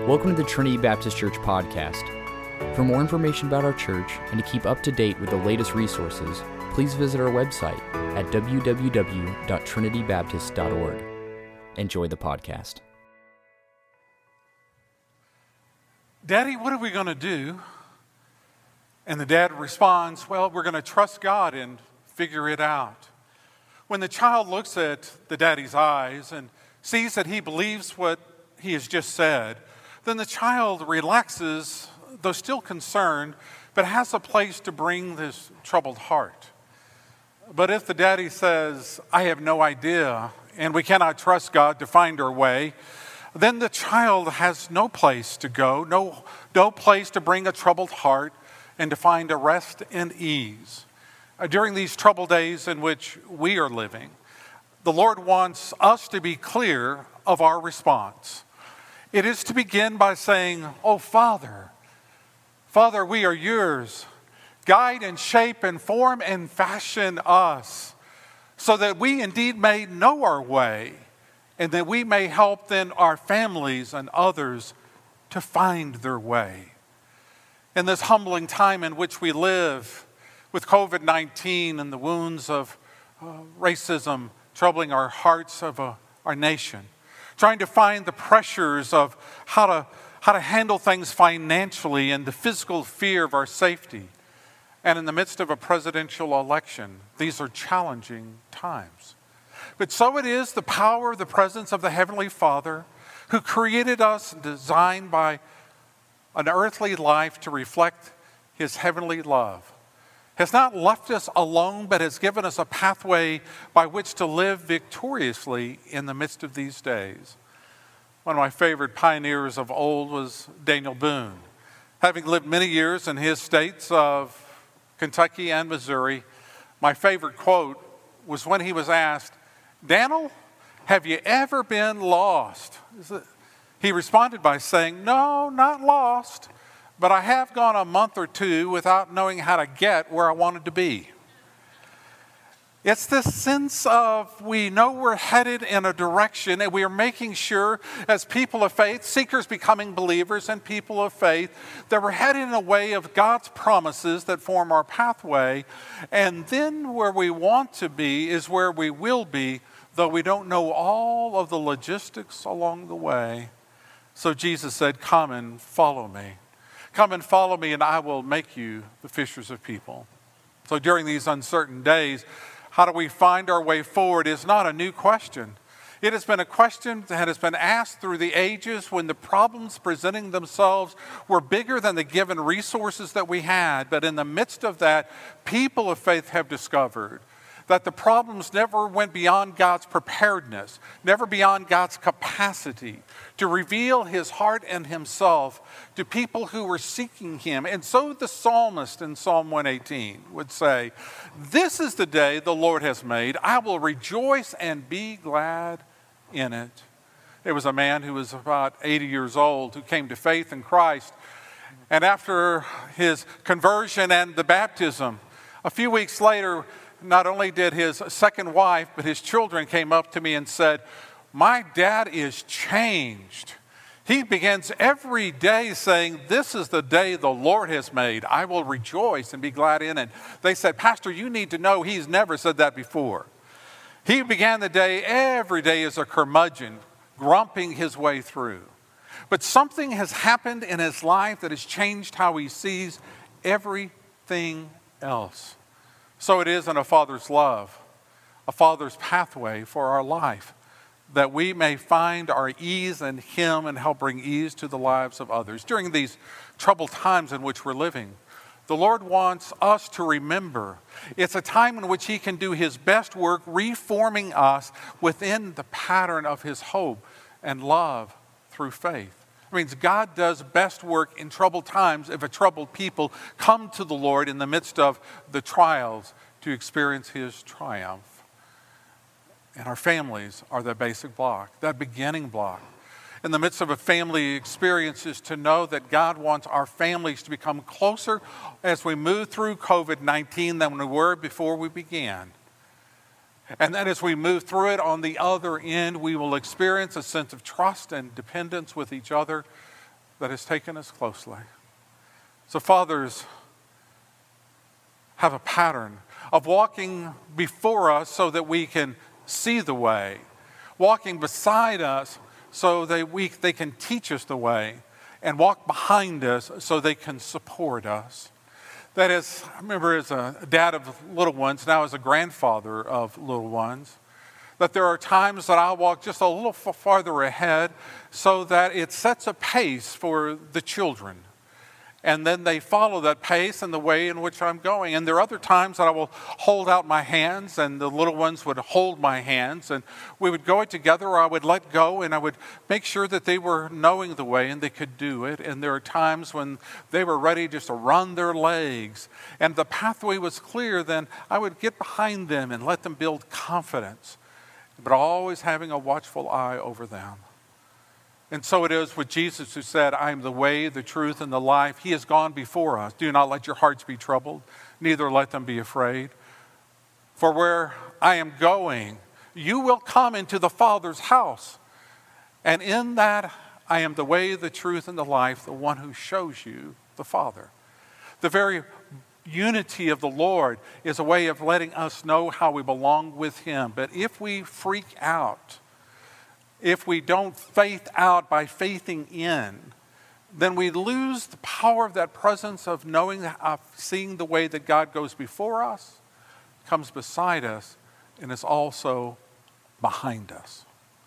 Welcome to the Trinity Baptist Church podcast. For more information about our church and to keep up to date with the latest resources, please visit our website at www.trinitybaptist.org. Enjoy the podcast. Daddy, what are we going to do? And the dad responds, well, we're going to trust God and figure it out. When the child looks at the daddy's eyes and sees that he believes what he has just said, then the child relaxes, though still concerned, but has a place to bring this troubled heart. But if the daddy says, I have no idea, and we cannot trust God to find our way, then the child has no place to go, no place to bring a troubled heart and to find a rest and ease. During these troubled days in which we are living, the Lord wants us to be clear of our response. It is to begin by saying, oh, Father, we are yours. Guide and shape and form and fashion us so that we indeed may know our way and that we may help then our families and others to find their way. In this humbling time in which we live with COVID-19 and the wounds of racism troubling our hearts of our nation, trying to find the pressures of how to handle things financially and the physical fear of our safety. And in the midst of a presidential election, these are challenging times. But so it is the power of the presence of the Heavenly Father who created us and designed by an earthly life to reflect His heavenly love, has not left us alone, but has given us a pathway by which to live victoriously in the midst of these days. One of my favorite pioneers of old was Daniel Boone. Having lived many years in his states of Kentucky and Missouri, my favorite quote was when he was asked, Daniel, have you ever been lost? He responded by saying, no, not lost, but I have gone a month or two without knowing how to get where I wanted to be. It's this sense of we know we're headed in a direction and we are making sure as people of faith, seekers becoming believers and people of faith, that we're headed in a way of God's promises that form our pathway. And then where we want to be is where we will be, though we don't know all of the logistics along the way. So Jesus said, come and follow me. Come and follow me and I will make you the fishers of people. So during these uncertain days, how do we find our way forward is not a new question. It has been a question that has been asked through the ages when the problems presenting themselves were bigger than the given resources that we had. But in the midst of that, people of faith have discovered that the problems never went beyond God's preparedness, never beyond God's capacity to reveal His heart and Himself to people who were seeking Him. And so the psalmist in Psalm 118 would say, this is the day the Lord has made. I will rejoice and be glad in it. There was a man who was about 80 years old who came to faith in Christ. And after his conversion and the baptism, a few weeks later, not only did his second wife, but his children came up to me and said, my dad is changed. He begins every day saying, this is the day the Lord has made. I will rejoice and be glad in it. They said, Pastor, you need to know he's never said that before. He began the day every day as a curmudgeon, grumping his way through. But something has happened in his life that has changed how he sees everything else. So it is in a father's love, a father's pathway for our life, that we may find our ease in Him and help bring ease to the lives of others. During these troubled times in which we're living, the Lord wants us to remember it's a time in which He can do His best work reforming us within the pattern of His hope and love through faith. It means God does best work in troubled times if a troubled people come to the Lord in the midst of the trials to experience His triumph. And our families are the basic block, that beginning block. In the midst of a family experience is to know that God wants our families to become closer as we move through COVID-19 than we were before we began. And that as we move through it, on the other end, we will experience a sense of trust and dependence with each other that has taken us closely. So fathers have a pattern of walking before us so that we can see the way, walking beside us so that they can teach us the way, and walk behind us so they can support us. That is, I remember as a dad of little ones, now as a grandfather of little ones, that there are times that I'll walk just a little farther ahead so that it sets a pace for the children. And then they follow that pace and the way in which I'm going. And there are other times that I will hold out my hands and the little ones would hold my hands and we would go it together, or I would let go and I would make sure that they were knowing the way and they could do it. And there are times when they were ready just to run their legs and the pathway was clear, then I would get behind them and let them build confidence, but always having a watchful eye over them. And so it is with Jesus, who said, I am the way, the truth, and the life. He has gone before us. Do not let your hearts be troubled, neither let them be afraid. For where I am going, you will come into the Father's house. And in that, I am the way, the truth, and the life, the one who shows you the Father. The very unity of the Lord is a way of letting us know how we belong with Him. But if we freak out, if we don't faith out by faithing in, then we lose the power of that presence of knowing, of seeing the way that God goes before us, comes beside us, and is also behind us.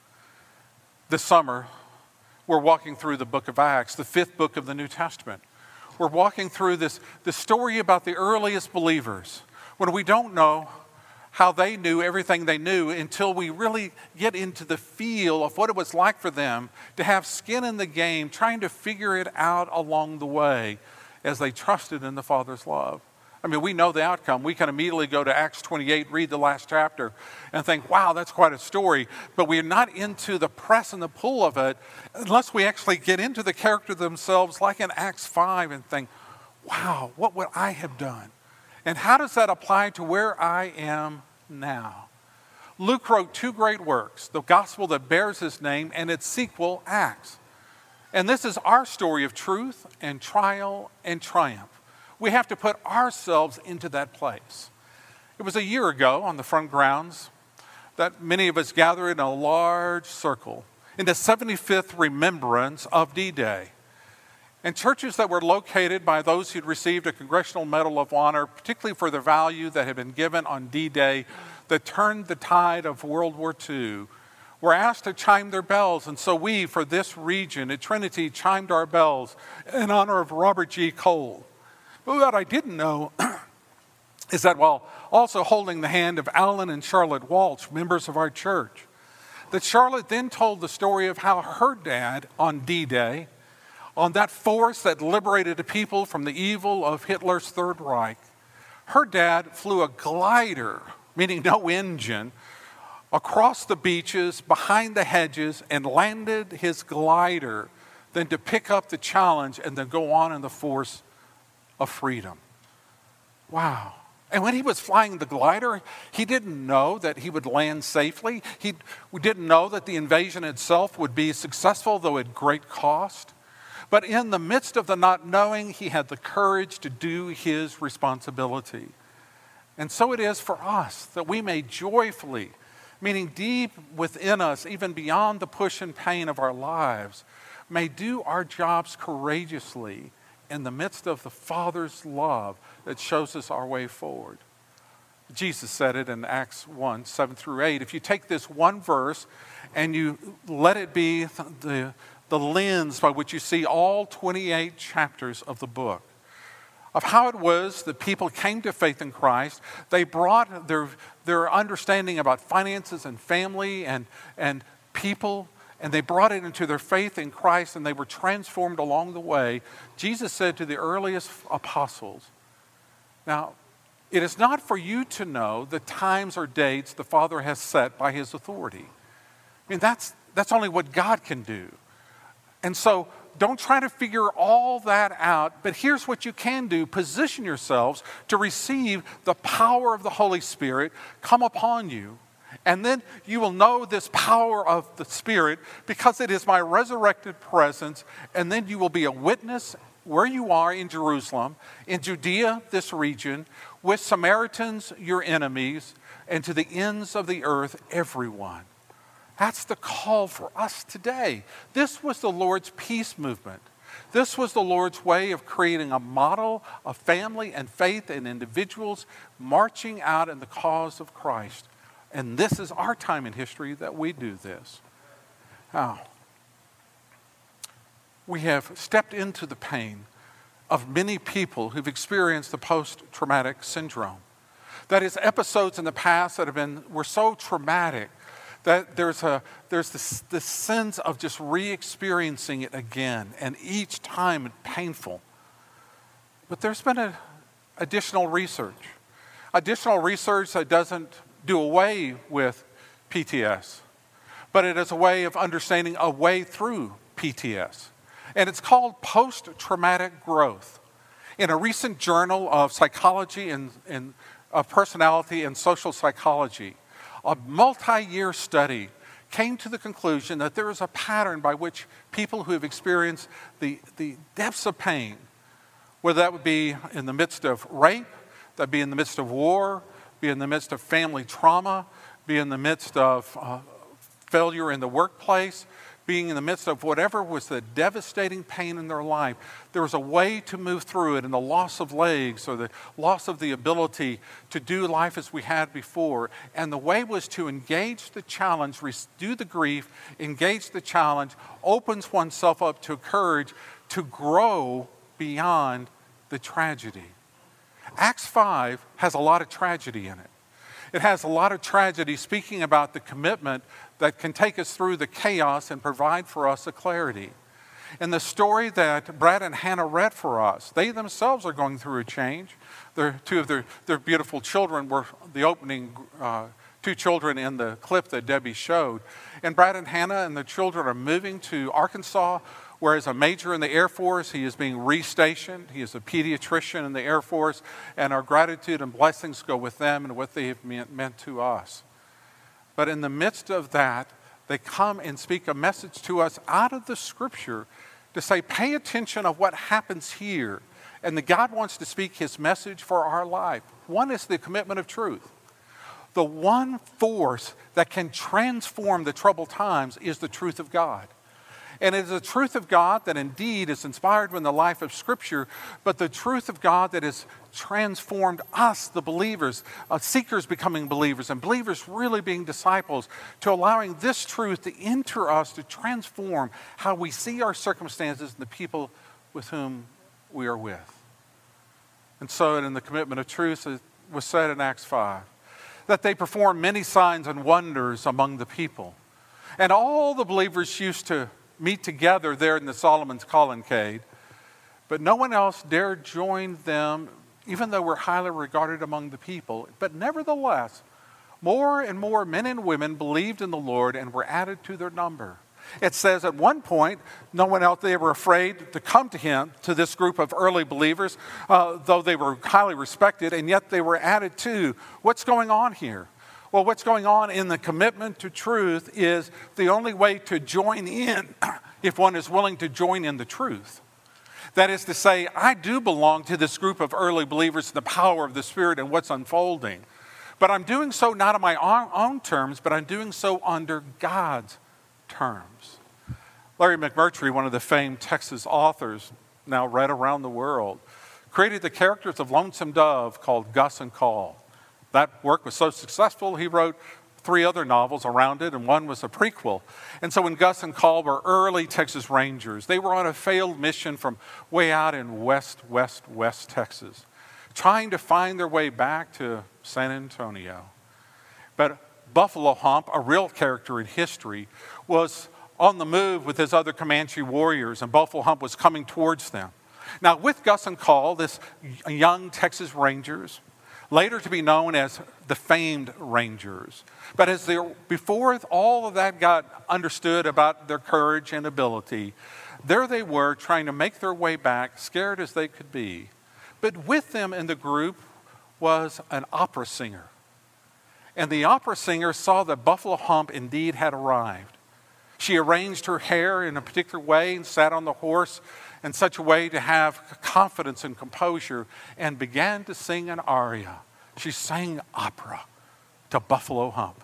This summer, we're walking through the book of Acts, the 5th book of the New Testament. We're walking through this story about the earliest believers, when we don't know how they knew everything they knew until we really get into the feel of what it was like for them to have skin in the game, trying to figure it out along the way as they trusted in the Father's love. I mean, we know the outcome. We can immediately go to Acts 28, read the last chapter, and think, wow, that's quite a story. But we're not into the press and the pull of it unless we actually get into the character themselves, like in Acts 5, and think, wow, what would I have done? And how does that apply to where I am now? Luke wrote 2 great works, the gospel that bears his name and its sequel, Acts. And this is our story of truth and trial and triumph. We have to put ourselves into that place. It was a year ago on the front grounds that many of us gathered in a large circle in the 75th remembrance of D-Day. And churches that were located by those who'd received a Congressional Medal of Honor, particularly for the value that had been given on D-Day that turned the tide of World War II, were asked to chime their bells. And so we, for this region at Trinity, chimed our bells in honor of Robert G. Cole. But what I didn't know is that while also holding the hand of Alan and Charlotte Walsh, members of our church, that Charlotte then told the story of how her dad on D-Day, on that force that liberated the people from the evil of Hitler's Third Reich, her dad flew a glider, meaning no engine, across the beaches, behind the hedges, and landed his glider, then to pick up the challenge and then go on in the force of freedom. Wow. And when he was flying the glider, he didn't know that he would land safely. He didn't know that the invasion itself would be successful, though at great cost. But in the midst of the not knowing, he had the courage to do his responsibility. And so it is for us that we may joyfully, meaning deep within us, even beyond the push and pain of our lives, may do our jobs courageously in the midst of the Father's love that shows us our way forward. Jesus said it in Acts 1, 7 through 8. If you take this one verse and you let it be the lens by which you see all 28 chapters of the book, of how it was that people came to faith in Christ. They brought their understanding about finances and family and people, and they brought it into their faith in Christ, and they were transformed along the way. Jesus said to the earliest apostles, now, it is not for you to know the times or dates the Father has set by his authority. I mean, that's only what God can do. And so don't try to figure all that out, but here's what you can do. Position yourselves to receive the power of the Holy Spirit come upon you And then you will know this power of the Spirit because it is my resurrected presence. And then you will be a witness where you are in Jerusalem, in Judea, this region, with Samaritans, your enemies, and to the ends of the earth, everyone. That's the call for us today. This was the Lord's peace movement. This was the Lord's way of creating a model of family and faith and individuals marching out in the cause of Christ. And this is our time in history that we do this. Now, we have stepped into the pain of many people who've experienced the post-traumatic syndrome. That is, episodes in the past that were so traumatic that there's this sense of just re-experiencing it again, and each time it's painful. But there's been additional research that doesn't do away with PTS, but it is a way of understanding a way through PTS. And it's called post-traumatic growth. In a recent journal of psychology and of personality and social psychology, a multi-year study came to the conclusion that there is a pattern by which people who have experienced the depths of pain, whether that would be in the midst of rape, that be in the midst of war, be in the midst of family trauma, be in the midst of failure in the workplace, being in the midst of whatever was the devastating pain in their life, there was a way to move through it, and the loss of legs or the loss of the ability to do life as we had before. And the way was to engage the challenge, do the grief, engage the challenge, opens oneself up to courage to grow beyond the tragedy. Acts 5 has a lot of tragedy in it. It has a lot of tragedy speaking about the commitment that can take us through the chaos and provide for us a clarity. In the story that Brad and Hannah read for us, they themselves are going through a change. Two of their beautiful children were the opening two children in the clip that Debbie showed. And Brad and Hannah and the children are moving to Arkansas, where as a major in the Air Force, he is being restationed. He is a pediatrician in the Air Force, and our gratitude and blessings go with them and what they have meant to us. But in the midst of that, they come and speak a message to us out of the Scripture to say, pay attention of what happens here. And that God wants to speak His message for our life. One is the commitment of truth. The one force that can transform the troubled times is the truth of God. And it is the truth of God that indeed is inspired in the life of Scripture, but the truth of God that has transformed us, the believers, seekers becoming believers, and believers really being disciples, to allowing this truth to enter us, to transform how we see our circumstances and the people with whom we are with. And so in the commitment of truth, it was said in Acts 5, that they performed many signs and wonders among the people. And all the believers used to meet together there in the Solomon's colonnade, but no one else dared join them, even though we're highly regarded among the people. But nevertheless, more and more men and women believed in the Lord and were added to their number. It says at one point, no one else, they were afraid to come to him, to this group of early believers, though they were highly respected, and yet they were added to. What's going on here? Well, what's going on in the commitment to truth is the only way to join in, if one is willing to join in the truth. That is to say, I do belong to this group of early believers in the power of the Spirit and what's unfolding. But I'm doing so not on my own terms, but I'm doing so under God's terms. Larry McMurtry, one of the famed Texas authors, now read around the world, created the characters of Lonesome Dove called Gus and Call. That work was so successful, he wrote 3 other novels around it, and one was a prequel. And so when Gus and Call were early Texas Rangers, they were on a failed mission from way out in west Texas, trying to find their way back to San Antonio. But Buffalo Hump, a real character in history, was on the move with his other Comanche warriors, and Buffalo Hump was coming towards them. Now, with Gus and Call, this young Texas Rangers, later to be known as the famed Rangers. But before all of that got understood about their courage and ability, there they were trying to make their way back, scared as they could be. But with them in the group was an opera singer. And the opera singer saw that Buffalo Hump indeed had arrived. She arranged her hair in a particular way and sat on the horse in such a way to have confidence and composure and began to sing an aria. She sang opera to Buffalo Hump.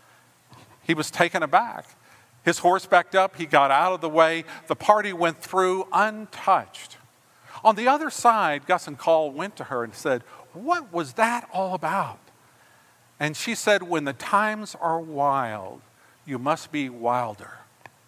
He was taken aback. His horse backed up. He got out of the way. The party went through untouched. On the other side, Gus and Call went to her and said, "What was that all about?" And she said, "When the times are wild, you must be wilder."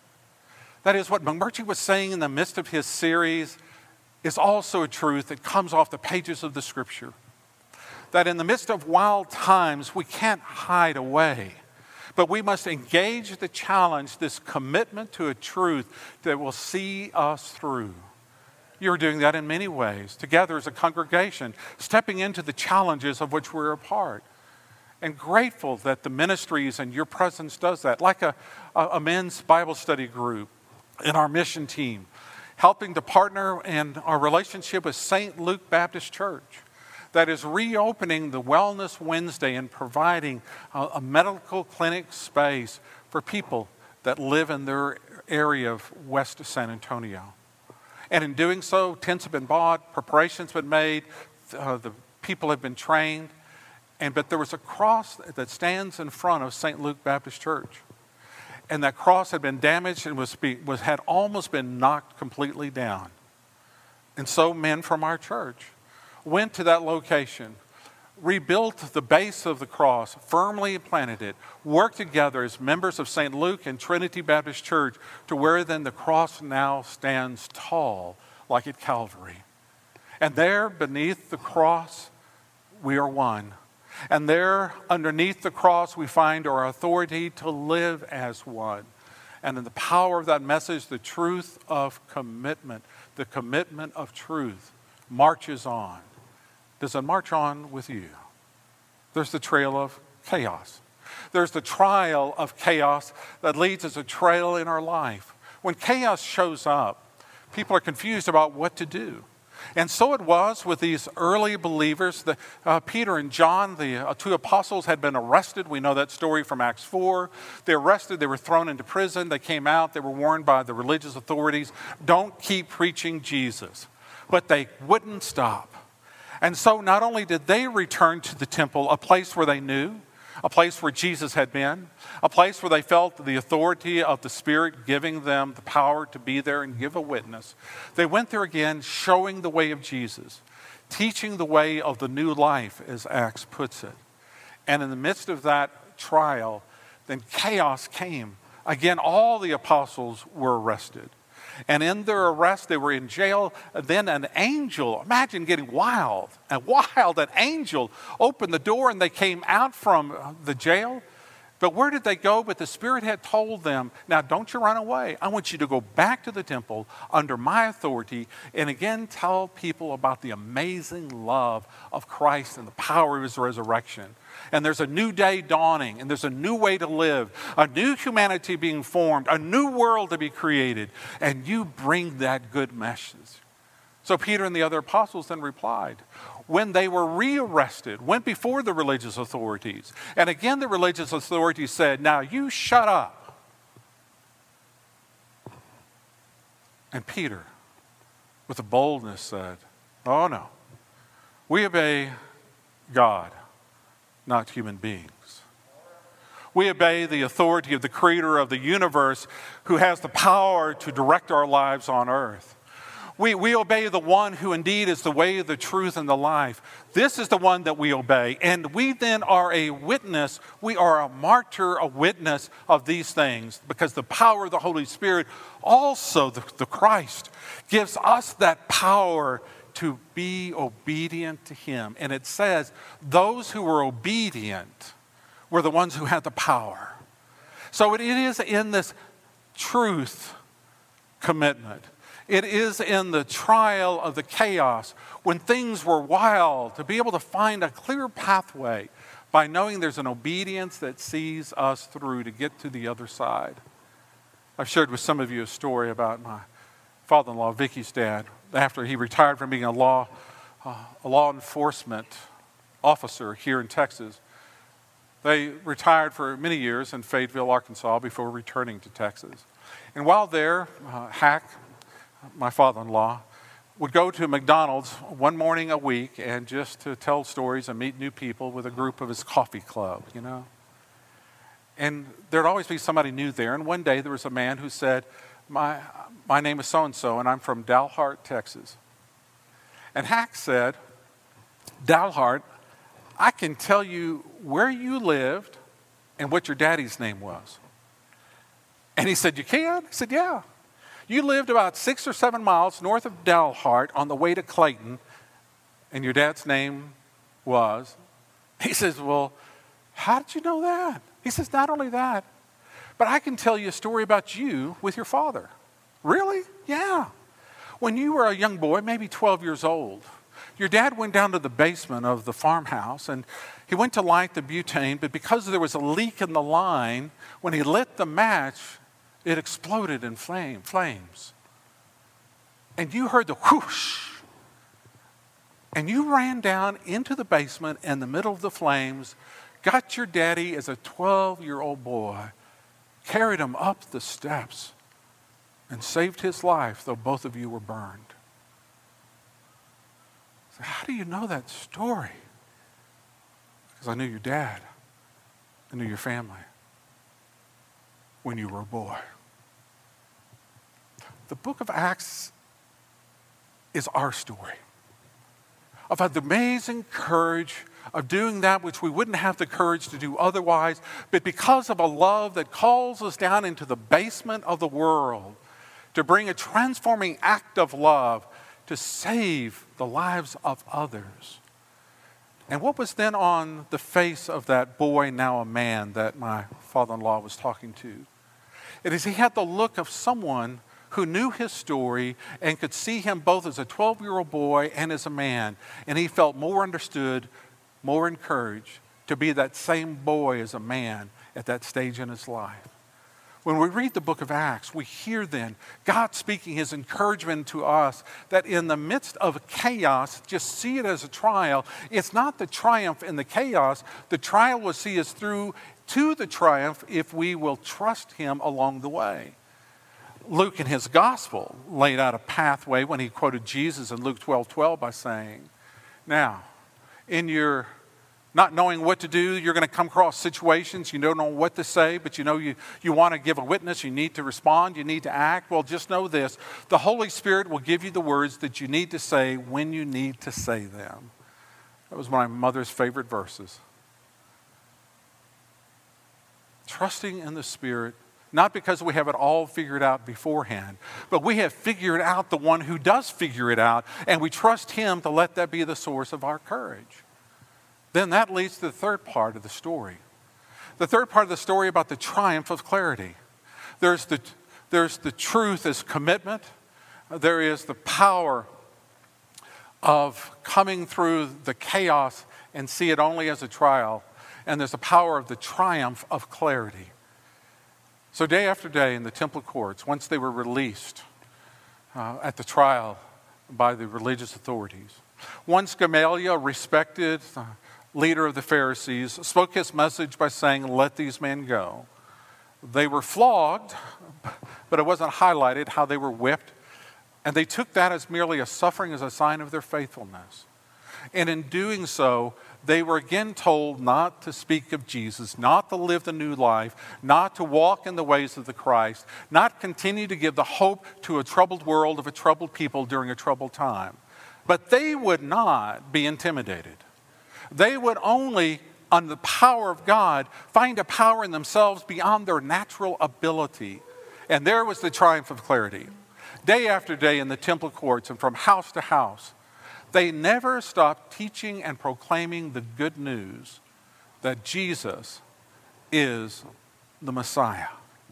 That is what McMurtry was saying in the midst of his series is also a truth that comes off the pages of the Scripture. That in the midst of wild times, we can't hide away. But we must engage the challenge, this commitment to a truth that will see us through. You're doing that in many ways, together as a congregation, stepping into the challenges of which we're a part. And grateful that the ministries and your presence does that, like a men's Bible study group in our mission team, helping to partner in our relationship with St. Luke Baptist Church, that is reopening the Wellness Wednesday and providing a medical clinic space for people that live in their area of west of San Antonio. And in doing so, tents have been bought, preparations have been made, the people have been trained. But there was a cross that stands in front of St. Luke Baptist Church. And that cross had been damaged and had almost been knocked completely down. And so men from our church went to that location, rebuilt the base of the cross, firmly planted it, worked together as members of St. Luke and Trinity Baptist Church to where then the cross now stands tall like at Calvary. And there beneath the cross, we are one. And there underneath the cross, we find our authority to live as one. And in the power of that message, the truth of commitment, the commitment of truth marches on. Does it march on with you? There's the trail of chaos. There's the trial of chaos that leads as a trail in our life. When chaos shows up, people are confused about what to do. And so it was with these early believers. Peter and John, the two apostles, had been arrested. We know that story from Acts 4. They were arrested. They were thrown into prison. They came out. They were warned by the religious authorities, don't keep preaching Jesus. But they wouldn't stop. And so not only did they return to the temple, a place where they knew, a place where Jesus had been, a place where they felt the authority of the Spirit giving them the power to be there and give a witness. They went there again, showing the way of Jesus, teaching the way of the new life, as Acts puts it. And in the midst of that trial, then chaos came. Again, all the apostles were arrested. And in their arrest, they were in jail. Then an angel, imagine getting wild, an angel opened the door and they came out from the jail. But where did they go? But the Spirit had told them, now don't you run away. I want you to go back to the temple under my authority and again tell people about the amazing love of Christ and the power of his resurrection. And there's a new day dawning, and there's a new way to live, a new humanity being formed, a new world to be created, and you bring that good message. So Peter and the other apostles then replied, when they were rearrested, went before the religious authorities, and again the religious authorities said, now you shut up. And Peter, with a boldness, said, oh no, we obey God, not human beings. We obey the authority of the Creator of the universe who has the power to direct our lives on earth. We obey the one who indeed is the way, the truth, and the life. This is the one that we obey. And we then are a witness. We are a martyr, a witness of these things because the power of the Holy Spirit, also the Christ, gives us that power to be obedient to him. And it says those who were obedient were the ones who had the power. So it is in this truth commitment. It is in the trial of the chaos, when things were wild, to be able to find a clear pathway by knowing there's an obedience that sees us through to get to the other side. I've shared with some of you a story about my father-in-law, Vicky's dad. After he retired from being a law enforcement officer here in Texas, They retired for many years in Fayetteville, Arkansas, before returning to Texas. And while there, Hack, my father-in-law, would go to McDonald's one morning a week and just to tell stories and meet new people with a group of his coffee club, you know. And there'd always be somebody new there. And one day there was a man who said, my name is so-and-so, and I'm from Dalhart, Texas. And Hack said, Dalhart, I can tell you where you lived and what your daddy's name was. And he said, you can? He said, yeah. You lived about 6 or 7 miles north of Dalhart on the way to Clayton, and your dad's name was. He says, well, how did you know that? He says, not only that, but I can tell you a story about you with your father. Really? Yeah. When you were a young boy, maybe 12 years old, your dad went down to the basement of the farmhouse and he went to light the butane, but because there was a leak in the line, when he lit the match, it exploded in flames. And you heard the whoosh. And you ran down into the basement in the middle of the flames, got your daddy as a 12-year-old boy, carried him up the steps, and saved his life, though both of you were burned. So how do you know that story? Because I knew your dad. I knew your family when you were a boy. The book of Acts is our story of the amazing courage of doing that which we wouldn't have the courage to do otherwise, but because of a love that calls us down into the basement of the world to bring a transforming act of love to save the lives of others. And what was then on the face of that boy, now a man, that my father-in-law was talking to? It is he had the look of someone who knew his story and could see him both as a 12-year-old boy and as a man. And he felt more understood, more encouraged to be that same boy as a man at that stage in his life. When we read the book of Acts, we hear then God speaking his encouragement to us that in the midst of chaos, just see it as a trial. It's not the triumph in the chaos. The trial will see us through to the triumph if we will trust him along the way. Luke in his gospel laid out a pathway when he quoted Jesus in Luke 12:12 by saying, now, in your not knowing what to do, you're going to come across situations, you don't know what to say, but you know you want to give a witness, you need to respond, you need to act. Well, just know this, the Holy Spirit will give you the words that you need to say when you need to say them. That was my mother's favorite verses. Trusting in the Spirit, not because we have it all figured out beforehand, but we have figured out the one who does figure it out, and we trust him to let that be the source of our courage. Then that leads to the third part of the story. The third part of the story about the triumph of clarity. There's the truth as commitment. There is the power of coming through the chaos and see it only as a trial. And there's the power of the triumph of clarity. So day after day in the temple courts, once they were released at the trial by the religious authorities, once Gamaliel, respected leader of the Pharisees, spoke his message by saying, let these men go. They were flogged, but it wasn't highlighted how they were whipped. And they took that as merely a suffering as a sign of their faithfulness. And in doing so, they were again told not to speak of Jesus, not to live the new life, not to walk in the ways of the Christ, not continue to give the hope to a troubled world of a troubled people during a troubled time. But they would not be intimidated. They would only, on the power of God, find a power in themselves beyond their natural ability. And there was the triumph of clarity. Day after day in the temple courts and from house to house, they never stopped teaching and proclaiming the good news that Jesus is the Messiah.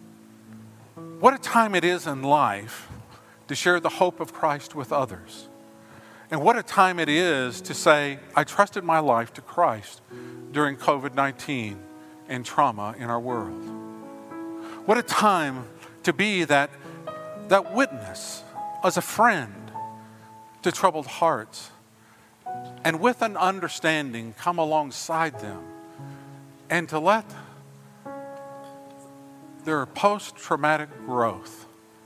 What a time it is in life to share the hope of Christ with others. And what a time it is to say, I trusted my life to Christ during COVID-19 and trauma in our world. What a time to be that witness as a friend to troubled hearts, and with an understanding come alongside them and to let their post-traumatic growth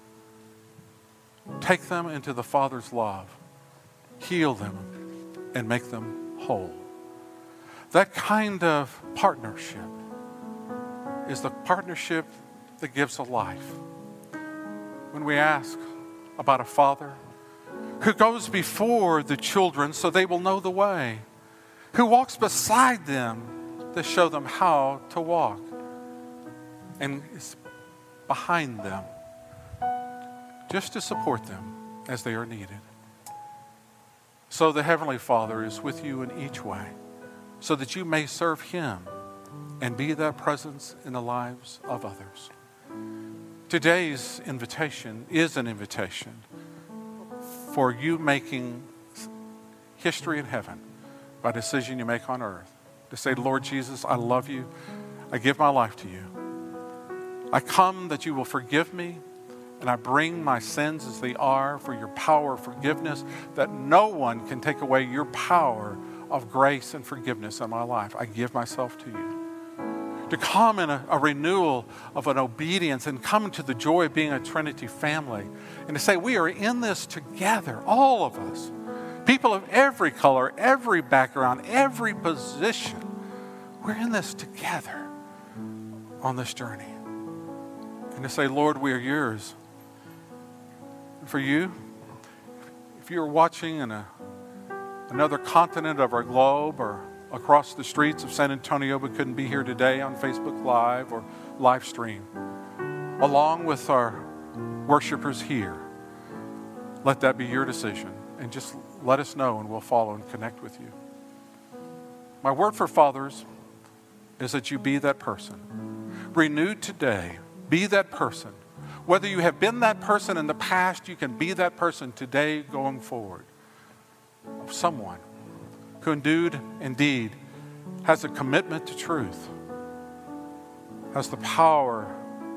take them into the Father's love, heal them, and make them whole. That kind of partnership is the partnership that gives a life. When we ask about a father who goes before the children so they will know the way, who walks beside them to show them how to walk, and is behind them just to support them as they are needed. So the Heavenly Father is with you in each way so that you may serve Him and be that presence in the lives of others. Today's invitation is an invitation for you making history in heaven by a decision you make on earth. To say, Lord Jesus, I love you. I give my life to you. I come that you will forgive me, and I bring my sins as they are for your power of forgiveness, that no one can take away your power of grace and forgiveness in my life. I give myself to you. To come in a renewal of an obedience and come to the joy of being a Trinity family, and to say we are in this together, all of us, people of every color, every background, every position. We're in this together on this journey. And to say, Lord, we are yours. And for you, if you're watching in another continent of our globe or across the streets of San Antonio but couldn't be here today on Facebook Live or live stream, along with our worshipers here, let that be your decision. And just let us know and we'll follow and connect with you. My word for fathers is that you be that person. Renewed today, be that person. Whether you have been that person in the past, you can be that person today going forward. Of someone who indeed has a commitment to truth, has the power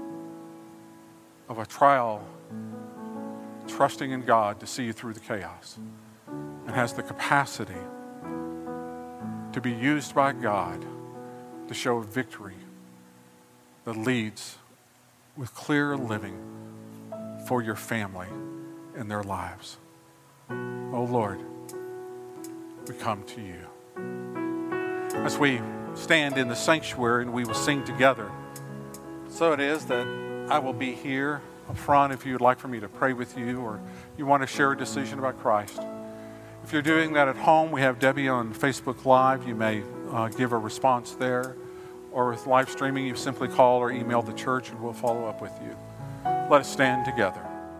of a trial, trusting in God to see you through the chaos, and has the capacity to be used by God to show a victory that leads with clear living for your family and their lives. Oh Lord, we come to you. As we stand in the sanctuary and we will sing together, so it is that I will be here up front if you would like for me to pray with you or you want to share a decision about Christ. If you're doing that at home, we have Debbie on Facebook Live. You may give a response there. Or with live streaming, you simply call or email the church and we'll follow up with you. Let us stand together.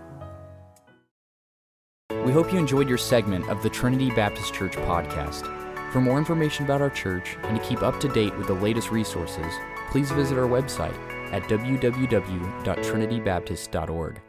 We hope you enjoyed your segment of the Trinity Baptist Church podcast. For more information about our church and to keep up to date with the latest resources, please visit our website at www.trinitybaptist.org.